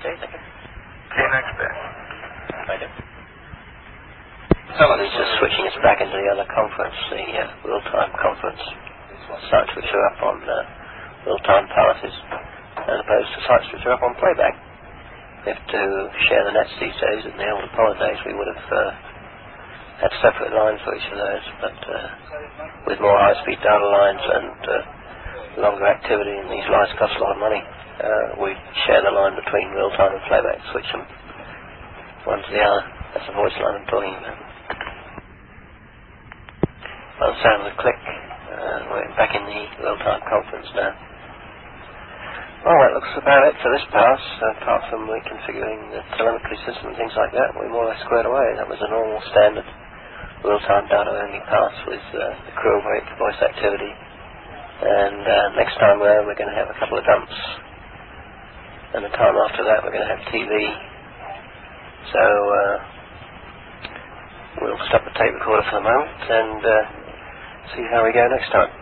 Okay, thank you. See you next day. Right. Someone is just switching us back into the other conference, the real-time conference. Sites which are up on real-time passes, as opposed to sites which are up on playback. We have to share the nets these days. In the old Apollo days, we would have had separate lines for each of those, but with more high-speed data lines and longer activity, and these lines cost a lot of money, we share the line between real-time and playback, switch them one to the other. That's the voice line I'm talking about. By the sound of the click, we're back in the real-time conference now. Well, that looks about it for this pass. Apart from reconfiguring the telemetry system and things like that, we're more or less squared away. That was a normal standard real-time data-only pass with the crew rate, voice activity. And next time we're going to have a couple of dumps. And the time after that we're going to have TV. So we'll stop the tape recorder for the moment and see how we go next time.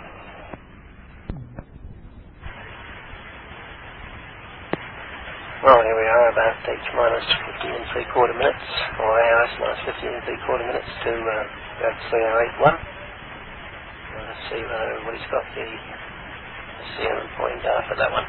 Well, here we are about H minus 15 3/4 minutes, or AIS minus 15 3/4 minutes to go to 3081. Let's see whether everybody's got the SCM point data for that one.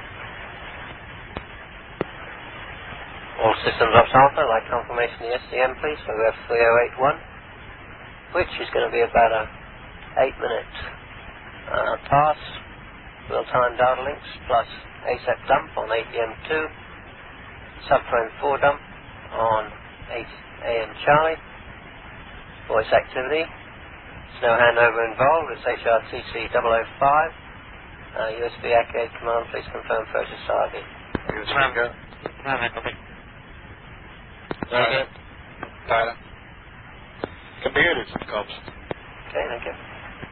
All systems off alpha, like confirmation of the SCM please, so we have 3081, which is going to be about a 8-minute pass, real-time data links, plus ASAP dump on 8EM2, subframe 4 dump on 8AM Charlie, voice activity, there's no handover involved, it's HRTC 005, USB ACADE command, please confirm purchase target. Data. Computers, cops. Okay, thank you.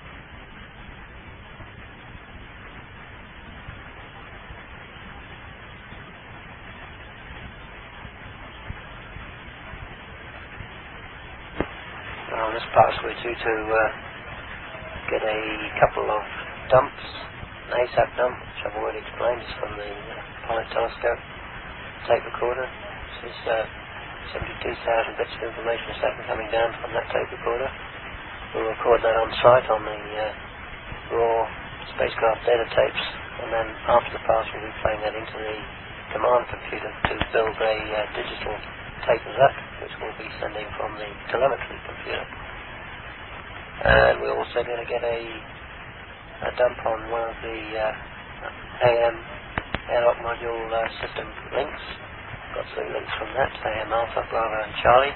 On this pass we're due to get a couple of dumps, an ASAP dump, which I've already explained, is from the Pilot Telescope tape recorder. This is 72,000 bits of information a second coming down from that tape recorder. We'll record that on site on the raw spacecraft data tapes, and then after the pass we'll be playing that into the command computer to build a digital tape of that, which we'll be sending from the telemetry computer. And we're also going to get a dump on one of the AM airlock module system links. Got 3 links from that, AM Alpha, Bravo and Charlie.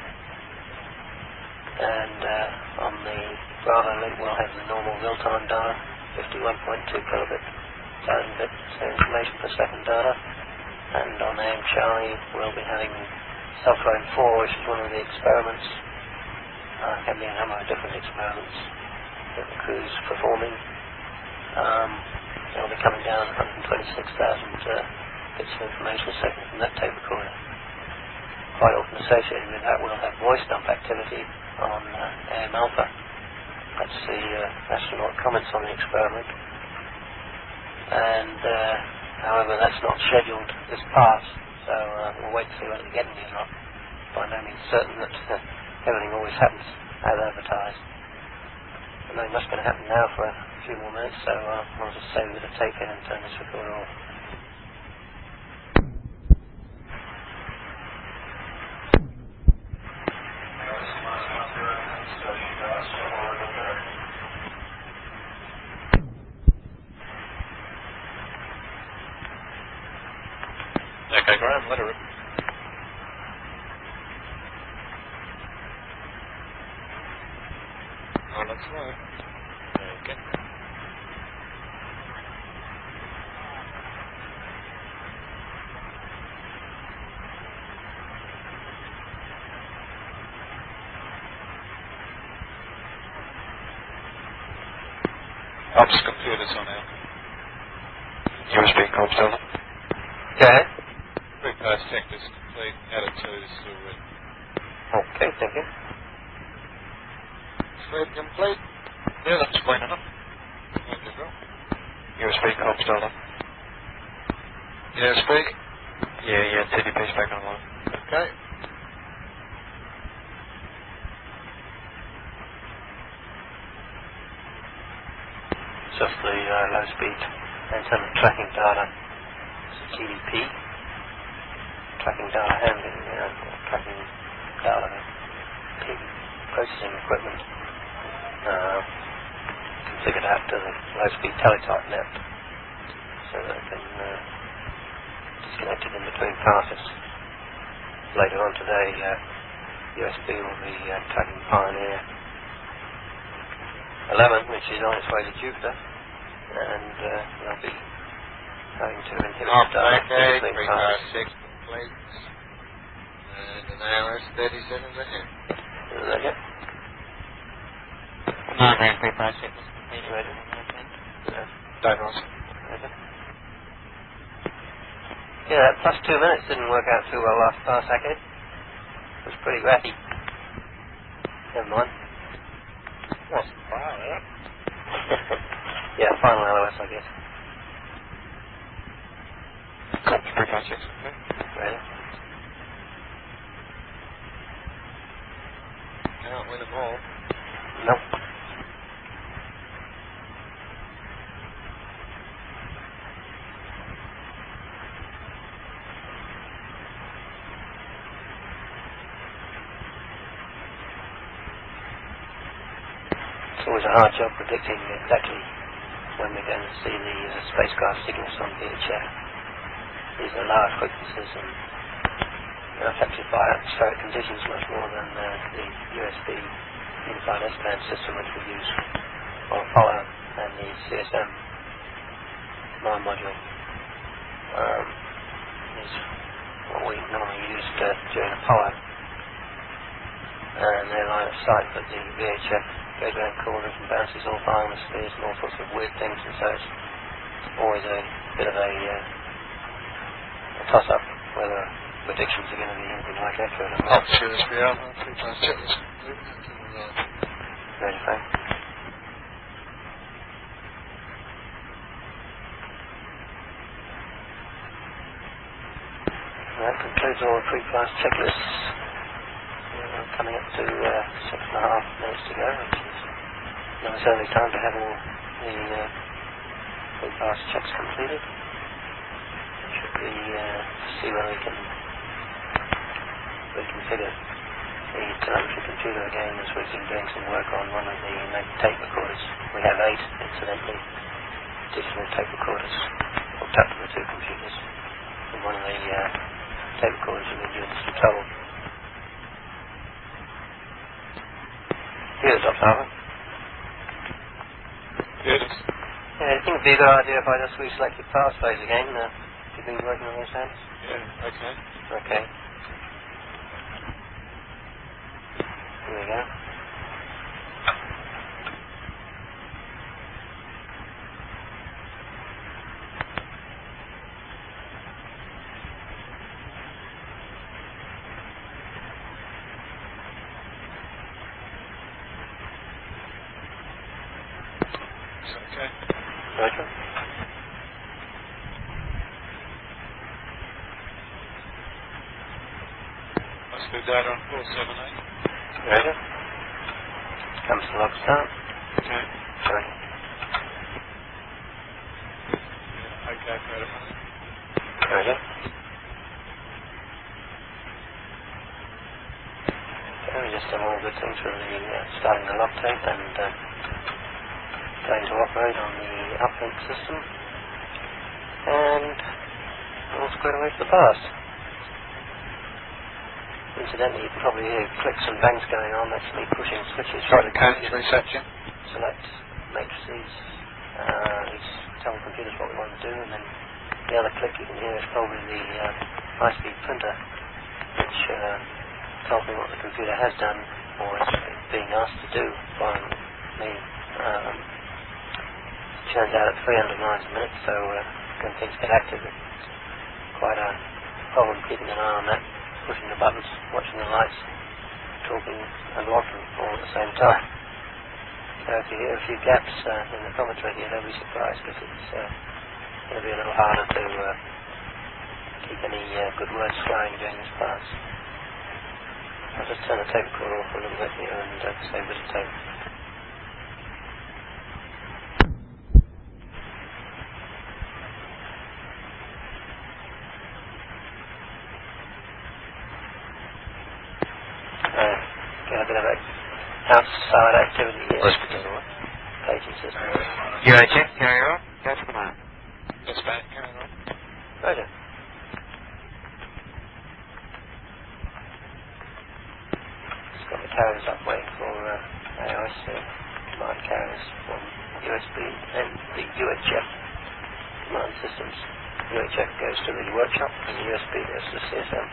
And on the Bravo link we'll have the normal real-time data, 51.2 kilobit, 1000 bits information per second data. And on AM Charlie we'll be having subframe 4, which is one of the experiments. Can be a number of different experiments that the crew's performing. They'll be coming down 126,000 bits of information a second from that tape recorder. Quite often associated with that we'll have voice dump activity on AM Alpha. That's the astronaut comments on the experiment. And however, that's not scheduled this pass, so we'll wait to see whether we get any or not. By no means certain that everything always happens as advertised. I know it's going to happen now for a few more minutes, so I'll just save a bit of tape in and turn this recorder off. Okay, Graham, let her rip. Oh, that's right. Okay. Ops computers on now. USB comms still. Go ahead. Pre-pass check is complete. Added 2 is still written. Okay, thank you. Speed complete. Yeah, that's clean enough. Thank you, Bill. USB comms still on. Yeah, speak. Yeah, TDP's back online. Okay. Just the low speed antenna tracking data. It's TDP. Tracking data handling, or tracking data processing equipment. Configured out to the low speed teletype net so that it can disconnect it in between passes. Later on today, USB will be tracking Pioneer 11, which is on its way to Jupiter, and they'll be having to inhibit data between passes. 6 complete, and an hour 30 seconds ahead. Is that it? Margaret 356 was completed. Ready? Yeah. Data on. Ready? Yeah, that plus 2 minutes didn't work out too well last parsec. It was pretty ratty. Never mind. That's fine, eh? Yeah, final LOS, I guess. Copy 356, okay. Ready? Can't win them all. Nope. It's always a hard job predicting exactly when we're going to see the spacecraft signals on VHF. These are large frequencies and they're affected by atmospheric conditions much more than the USB inside S-band system which we use on Apollo and the CSM command module. Is what we normally use during Apollo. And their line of sight, but the VHF goes around corners and bounces off ionospheres and all sorts of weird things, and so it's always a bit of a toss-up whether predictions are going to be anything like accurate or not. USB Alpha, 3 checklist complete. Ready, Frank? That concludes all the pre-class checklists. We're coming up to 6.5 minutes to go, which is not necessarily time to have all the pre-class checks completed. We should be see whether we can reconfigure the telemetry computer again, as we've been doing some work on one of the tape recorders. We have 8, incidentally, additional tape recorders hooked up to the 2 computers. And one of the tape recorders has been doing some trouble. Here's Dr. Harvard. Yes. Yeah, I think it'd be a good idea if I just reselected pass phase again. You've been working on those hands? Yeah, okay. Okay. Here we go. It's okay. Roger. Let's do data on 478. Roger. Comes to log start. Okay. Roger. Yeah, okay, protocol. Roger. Okay, we just done all good things with the starting the log tape and going to operate on the uplink system. And all squared away for the pass. Incidentally, you can probably hear clicks and bangs going on. That's me pushing switches. Right, the codes reception. Select matrices. These tell the computers what we want to do, and then the other click you can hear is probably the high-speed printer, which tells me what the computer has done or is being asked to do by me. Churns out at 300 lines a minute, so when things get active, it's quite a problem keeping an eye on that, pushing the buttons, watching the lights, talking and logging all at the same time. So if you hear a few gaps in the commentary here, don't be surprised, because it's going to be a little harder to keep any good words flowing during this pass. I'll just turn the tape recorder off a little bit here and save a bit of tape. Get a bit of outside activity here. Paging system. UHF, carry on. Go to command. Dispatch, carry on. Roger. Just got the carriers up waiting for AOS command carriers from USB and the UHF command systems. UHF goes to the workshop and the USB goes to the CSM.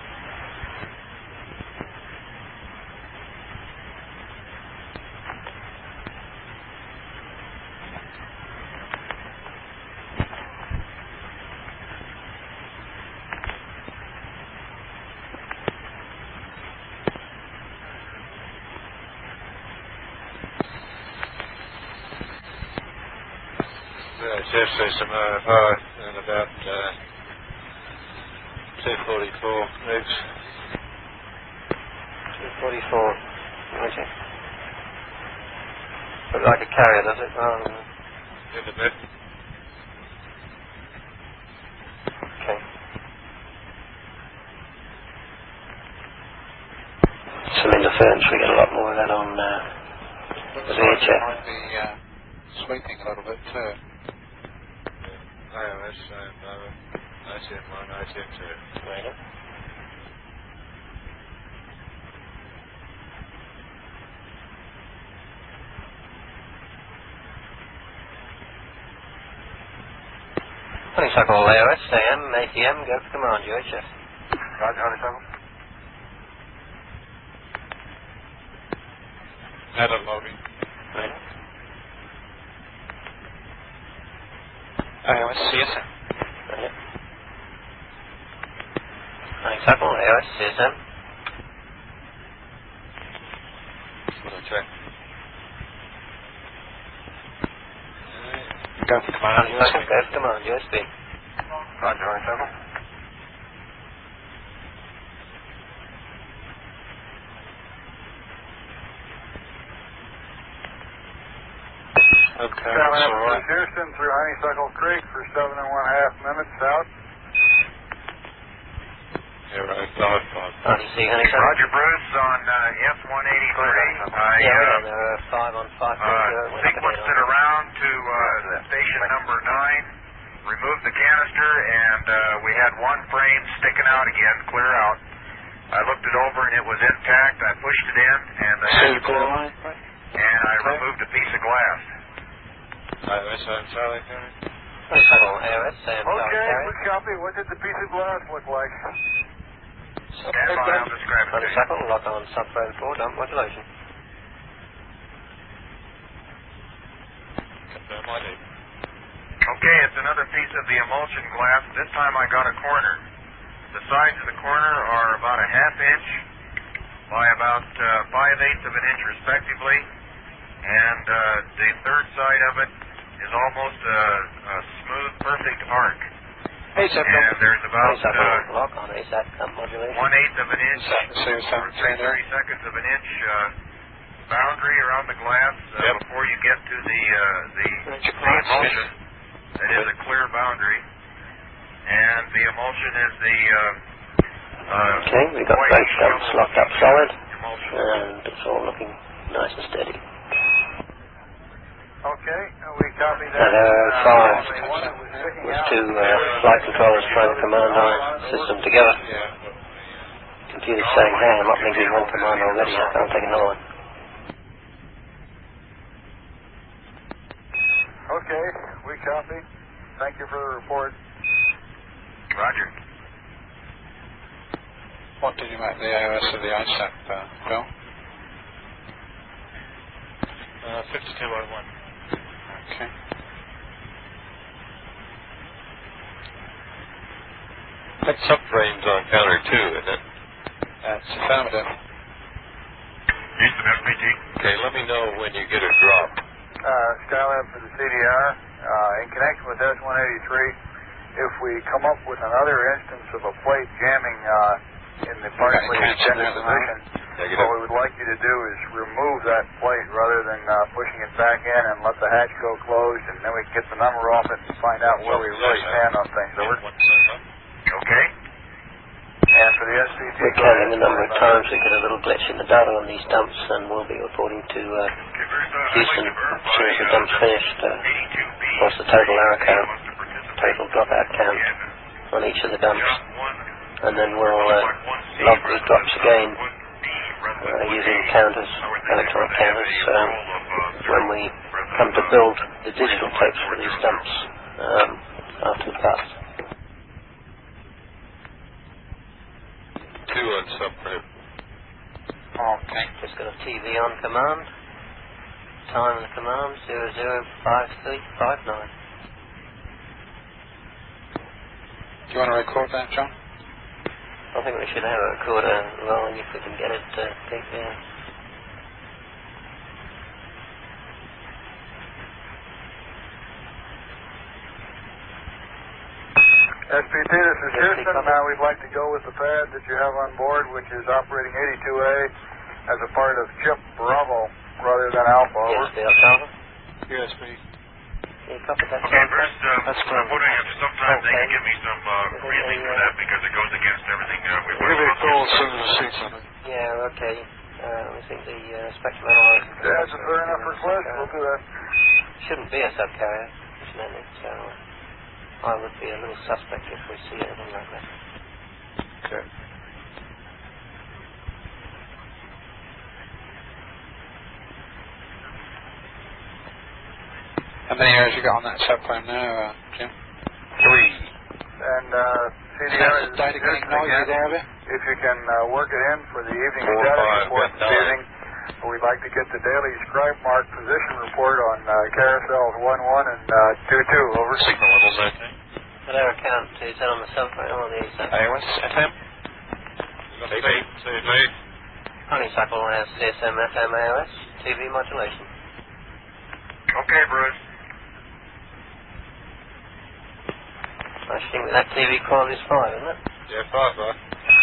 Jeff says some OFR and about 244 rigs. 244, roger. Look like a carrier, does it? In the bit. Okay. Some interference, we get a lot more of that on the VHF. Might be sweeping a little bit too. AOS and ICM1, ICM2. Right. Honeysuckle AOS, AM, ATM, go for command, UHF. Roger, Honeysuckle. Data logging. Right. AOS, CSM. Right. Honeysuckle AOS, CSM. Check. Go for command. Honeysuckle, go for command, USB. Roger, Honeysuckle. Okay, Coming that's up all to right. Houston through Honeysuckle Creek for 7.5 minutes out. Yeah, right. 5. RDC Honeysuckle. Roger, Bruce, on F-183. Yeah, we're on there, 5 on 5. Sequenced it around to station number 9, removed the canister, and we had one frame sticking out again, clear out. I looked it over, and it was intact. I pushed it in, and the hatch closed, and I removed a piece of glass. AOS, I'm Charlie, carry. Honeysuckle AOS, AM, Okay, carrier. good copy. What did the piece of glass look like? Stand by, I'll describe it to you. Honeysuckle, lock on subframe 4, dump modulation. Confirm ID. Okay, it's another piece of the emulsion glass. This time I got a corner. The sides of the corner are about a ½ inch by about 5/8 of an inch respectively, and the third side of it is almost a smooth, perfect arc. And there's about Honeysuckle, lock on ASAP, dump modulation. 1/8 of an inch, or 30 seconds of an inch boundary around the glass before you get to the emulsion. That is a clear boundary. And the emulsion is the Okay, we've got white both dumps locked up solid, emulsion. and it's all looking nice and steady. Okay, we copy that. And 5 was two flight controllers trying to command our system together. Yeah. Computer's saying, hey, I'm uplink one command already, I can't take another one. Okay, we copy. Thank you for the report. Roger. What did you make the AOS of the ISAP, Phil? 5201. Okay. That subframe's on counter 2, isn't it? That's affirmative. Houston FPT. Okay, let me know when you get a drop. Skylab for the CDR. In connection with S-183, if we come up with another instance of a plate jamming in the partially extended position, what we would like you to do is remove that plate rather than pushing it back in and let the hatch go closed, and then we can get the number off it and find out where we really stand on things. Over. Okay. And for the SPT, we're counting the number of times we get a little glitch in the data on these dumps, and we'll be reporting to Houston as soon as the dump's finished. What's the total error count, total dropout count on each of the dumps, and then we'll log these drops again using counters, electronic counters, when we come to build the digital tapes for these dumps after the pass. 2 on subframe. Okay. Just got a TV on command. Time of the command 005359. Do you want to record that, John? I think we should have a recorder rolling if we can get it picked out. SPT, this is Houston. Now we'd like to go with the pad that you have on board, which is operating 82A as a part of chip Bravo rather than Alpha. Over. Yes, Alpha. USB. Can you copy that? Okay, Bruce, I'm wondering if sometimes they can give me some reasoning for that because it goes against everything we've We'll give you a call as soon as we see something. Yeah, okay. We think the spectrum analyzer... Yeah, that's fair enough request. We'll do that. Shouldn't be a subcarrier, incidentally, so I would be a little suspect if we see anything like that. Okay. How many errors you got on that subframe now, Jim? 3. And CDR is data getting noisy there a bit? If you can work it in for the evening 4, status 5, report this evening, we'd like to get the daily scribe mark position report on carousels 1-1 and 2-2. Over. Signal levels, okay. What error count is that on the subframe or the ASAP? iOS, FM? TV. Honeysuckle has CSM, FM, AOS, TV modulation. Okay, Bruce. I think that TV quality is 5, isn't it? Yeah, 5, right?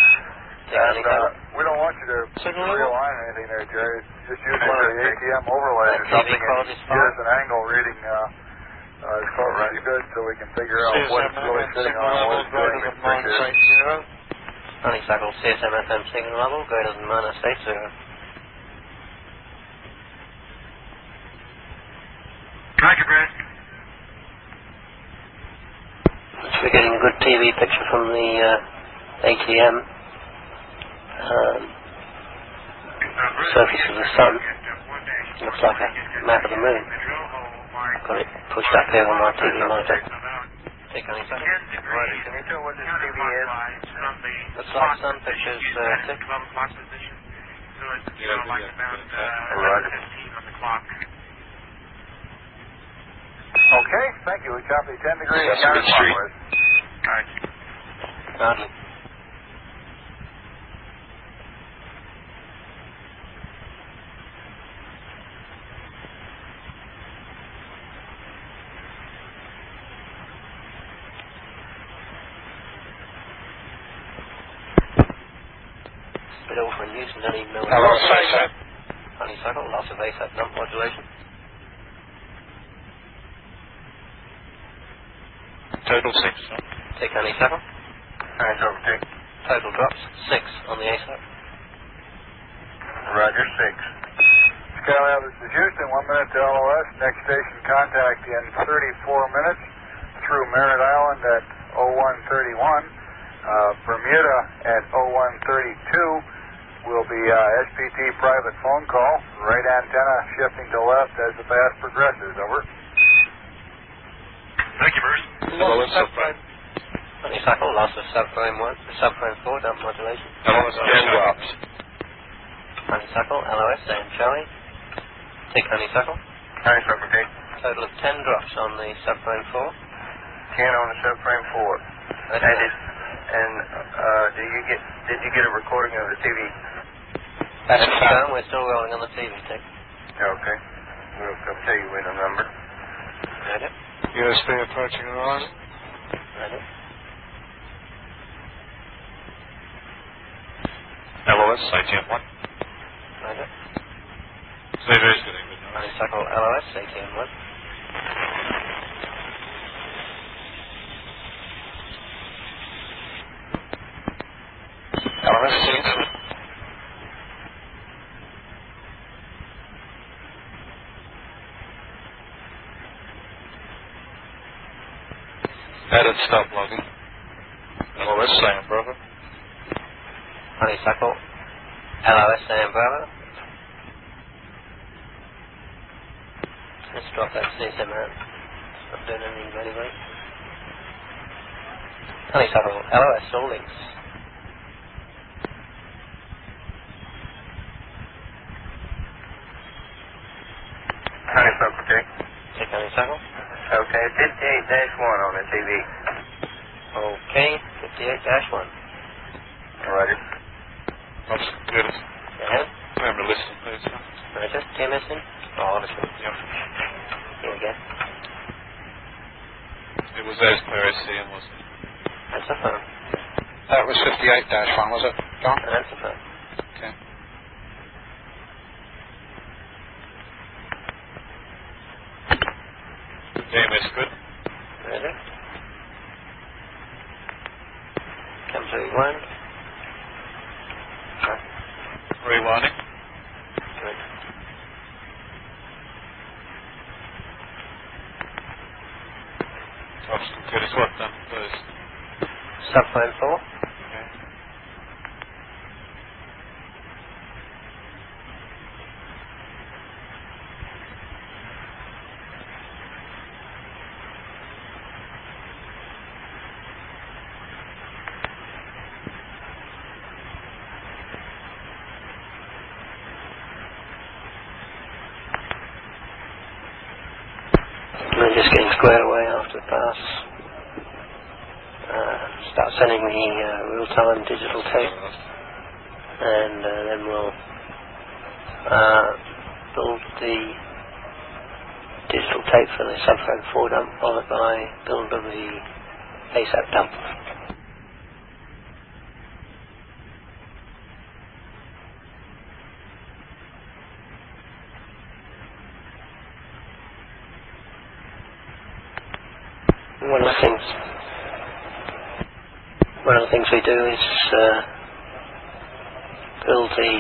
We don't want you to realign anything there, Jerry. Just use one of the ATM overlays or something and get us an angle reading as close as you could so we can figure out what's really sitting on and what's doing with -80. Honeysuckle CSM FM signal level greater than -80. Roger, Bruce. We're getting a good TV picture from the ATM. Surface of the sun. Looks like a map of the moon. I've got it pushed up here on my TV monitor. Take honeysuckle. Right, can you tell what this TV is? Looks like sun pictures, Tick. Okay, thank you. We copy 10 degrees. Sesame Street. Hardly. Bit over in use and don't even know what Hello, it is. ASAP. Honeysuckle, loss of ASAP dump modulation. Total 6. Take honeysuckle. Honeysuckle, take. Total drops 6 on the ASAP. Roger, 6. Skyline, this is Houston. 1 minute to LOS. Next station contact in 34 minutes through Merritt Island at 0131. Bermuda at 0132 will be SPT private phone call. Right antenna shifting to left as the path progresses. Over. Thank you, Bruce. Hello, subframe. Honeysuckle, loss of subframe 4, dump modulation. LOS 10 drops. Honeysuckle, LOS, and Charlie. Take honeysuckle. Honeysuckle, take. Total of 10 drops on the subframe 4. 10 on the subframe 4. That's Did you get a recording of the TV? That's done. We're still rolling on the TV, Tick. Okay. We'll come tell you when the number. Got it. USB approaching horizon. Ready? LOS, ATM 1. Ready? CV's getting good noise. Honeysuckle LOS, ATM 1. LOS 6. Added stop logging. LOS Sam Bravo. Honeysuckle LOS Sam Bravo. Let's drop that CSM out. It's not doing anything anyway. Honeysuckle LOS all links. Honeysuckle check. Check honeysuckle. Okay, 58-1 on the TV. Okay, 58-1. Roger. Most computers. Go ahead. Remember to listen, please. Roger. TMS in? Oh, listen. Yep. Here we go. It was as per SCM, wasn't it? That's the phone. That was 58-1, was it, John? That's the phone. Okay. DMS good. Ready? Come to 1. Rewinding. Good. Most computers. What then, please? Subphone 4. Okay. We're just getting squared away after the pass. Start sending me real-time digital tape, and then we'll build the digital tape for the subphone 4 dump, followed by build of the ASAP dump. One of the things we do is build the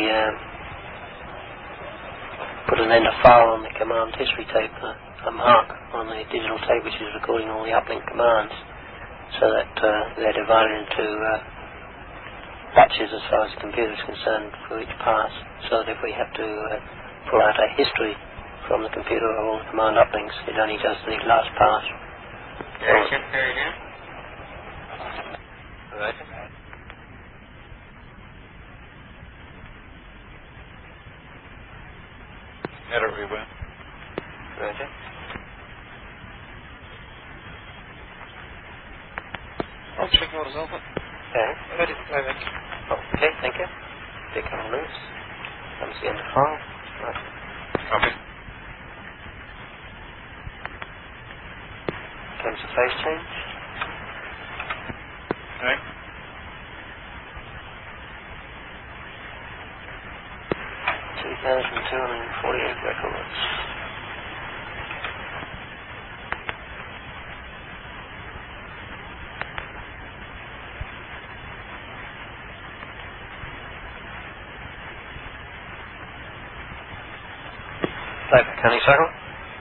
put an end of file on the command history tape, a mark on the digital tape which is recording all the uplink commands, so that they're divided into batches as far as the computer is concerned for each pass, so that if we have to pull out a history from the computer of all the command uplinks, it only does the last pass. Action, carry down. Right. Edit rewind. Roger. I'll check orders open. Okay. Edit playback. Okay, thank you. Pick on loose. Comes the end of file. Right. Copy. Comes the phase change. Okay. 2,248 records. Playback honeysuckle.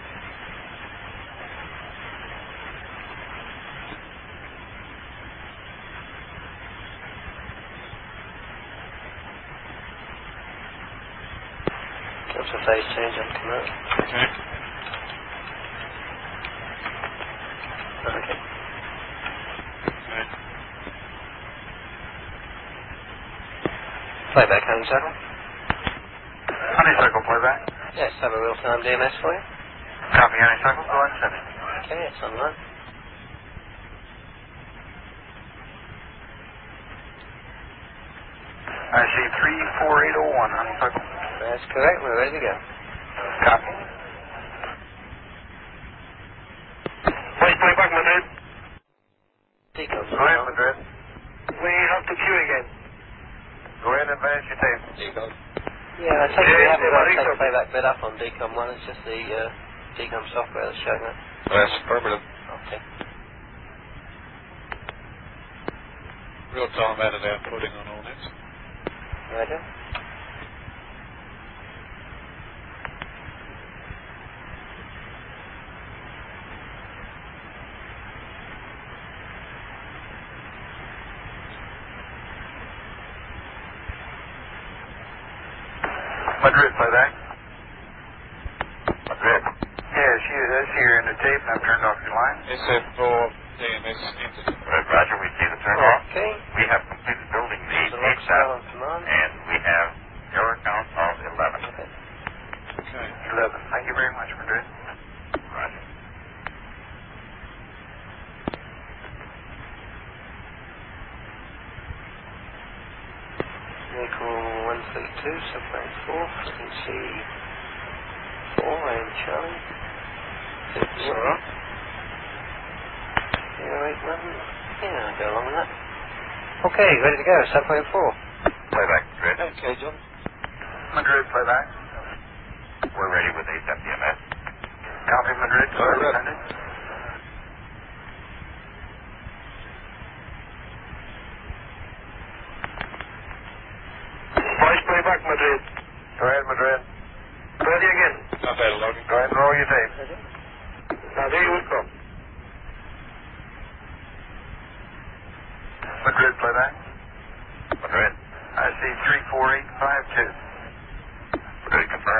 Comes the phase change on command. Okay. Okay. Okay. Playback honeysuckle. Honeysuckle playback. Yes, have a real-time DMS for you. Copy honeysuckle. Go ahead and send it. Okay, it's online. I see 34801, honeysuckle. That's correct. We're ready to go. Copy. Please playback, my dude. advance your tape. Decom. Yeah, I take it we haven't got to take the playback bit up on DCOM 1, it's just the DCOM software that's showing that. That's affirmative. Okay. Real-time added outputting on all nets. Right. Madrid, playback. Madrid. Yes, that's here in the tape, and I've turned off your line. SF4 DMS entered. Roger, we see the turn off. Okay. We have completed building the The log HSAT, file on command. and we have error count of 11. Okay. Okay. 11. Thank you very much, Madrid. Roger. Vehicle 132, submarine 4, frequency 4, AM Charlie. 51. 081. Yeah, I'll go along with that. Okay, ready to go, submarine 4. Playback, Madrid. Okay, John. Madrid, playback. We're ready with ASAP DMS. Copy, Madrid. All right. Sending. Voice playback, Madrid. Go ahead, Madrid. Ready again. Not bad logging. Go ahead and roll your tape. Now, there you go. Madrid, playback. Madrid. I see 34852. Madrid, confirm.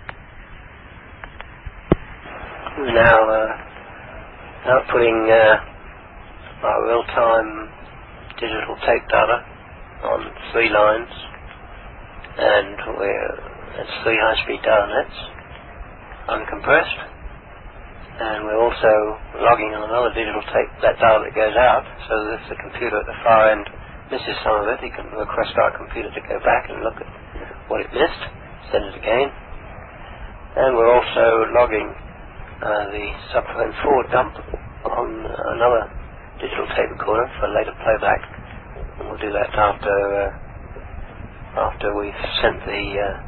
Now, outputting our real-time digital tape data on 3 lines, and it's 3 high-speed data nets, uncompressed, and we're also logging on another digital tape that data that goes out, so that if the computer at the far end misses some of it, he can request our computer to go back and look at what it missed, send it again, and we're also logging the submarine 4 dump on another digital tape recorder for later playback, and we'll do that after we've sent the